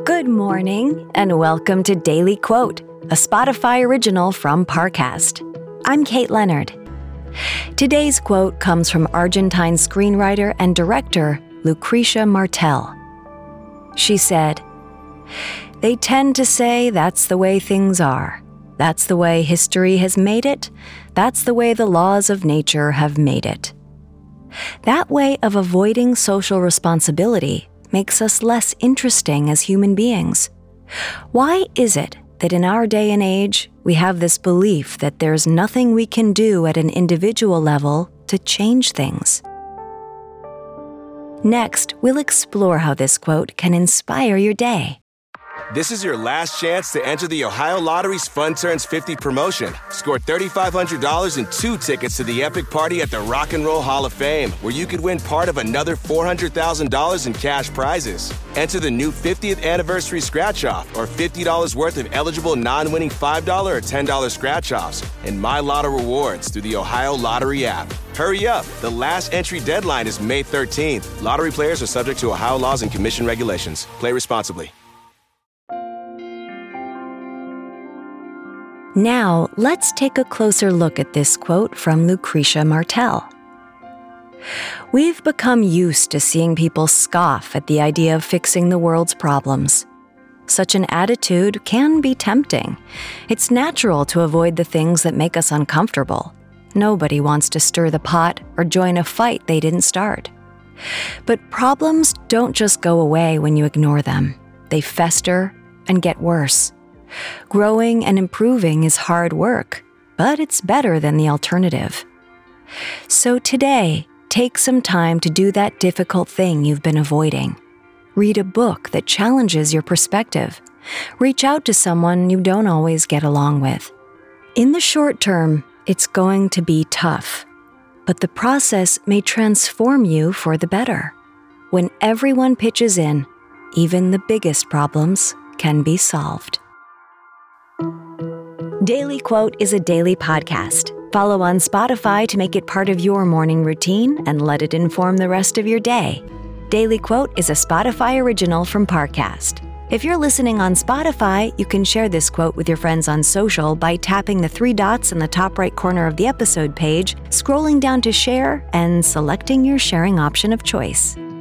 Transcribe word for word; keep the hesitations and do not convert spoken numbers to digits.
Good morning, and welcome to Daily Quote, a Spotify original from Parcast. I'm Kate Leonard. Today's quote comes from Argentine screenwriter and director Lucrecia Martel. She said, "They tend to say that's the way things are. That's the way history has made it. That's the way the laws of nature have made it." That way of avoiding social responsibility makes us less interesting as human beings. Why is it that in our day and age, we have this belief that there's nothing we can do at an individual level to change things? Next, we'll explore how this quote can inspire your day. This is your last chance to enter the Ohio Lottery's Fun Turns fifty promotion. Score three thousand five hundred dollars and two tickets to the epic party at the Rock and Roll Hall of Fame, where you could win part of another four hundred thousand dollars in cash prizes. Enter the new fiftieth anniversary scratch-off or fifty dollars worth of eligible non-winning five dollars or ten dollars scratch-offs and My Lotto rewards through the Ohio Lottery app. Hurry up! The last entry deadline is May thirteenth. Lottery players are subject to Ohio laws and commission regulations. Play responsibly. Now, let's take a closer look at this quote from Lucrecia Martel. We've become used to seeing people scoff at the idea of fixing the world's problems. Such an attitude can be tempting. It's natural to avoid the things that make us uncomfortable. Nobody wants to stir the pot or join a fight they didn't start. But problems don't just go away when you ignore them. They fester and get worse. Growing and improving is hard work, but it's better than the alternative. So today, take some time to do that difficult thing you've been avoiding. Read a book that challenges your perspective. Reach out to someone you don't always get along with. In the short term, it's going to be tough, but the process may transform you for the better. When everyone pitches in, even the biggest problems can be solved. Daily Quote is a daily podcast. Follow on Spotify to make it part of your morning routine and let it inform the rest of your day. Daily Quote is a Spotify original from Parcast. If you're listening on Spotify, you can share this quote with your friends on social by tapping the three dots in the top right corner of the episode page, scrolling down to share, and selecting your sharing option of choice.